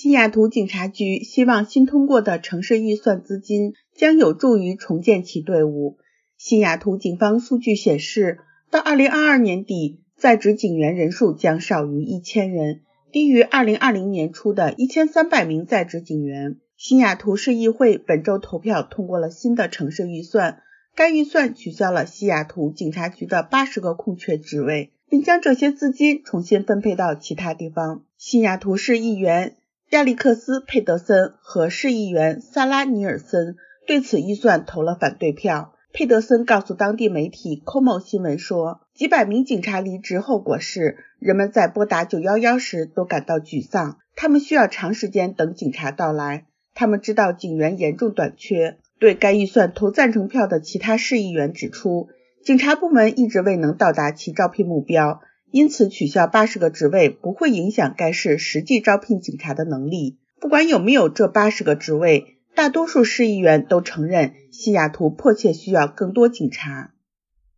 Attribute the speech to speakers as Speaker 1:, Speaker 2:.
Speaker 1: 西雅图警察局希望新通过的城市预算资金将有助于重建其队伍。西雅图警方数据显示，到2022年底，在职警员人数将少于1000人，低于2020年初的1300名在职警员。西雅图市议会本周投票通过了新的城市预算，该预算取消了西雅图警察局的80个空缺职位，并将这些资金重新分配到其他地方。西雅图市议员亚历克斯·佩德森和市议员萨拉·尼尔森对此预算投了反对票。佩德森告诉当地媒体 Como 新闻说，几百名警察离职后果是人们在拨打911时都感到沮丧，他们需要长时间等警察到来，他们知道警员严重短缺。对该预算投赞成票的其他市议员指出，警察部门一直未能到达其招聘目标，因此取消80个职位不会影响该市实际招聘警察的能力。不管有没有这80个职位，大多数市议员都承认西雅图迫切需要更多警察。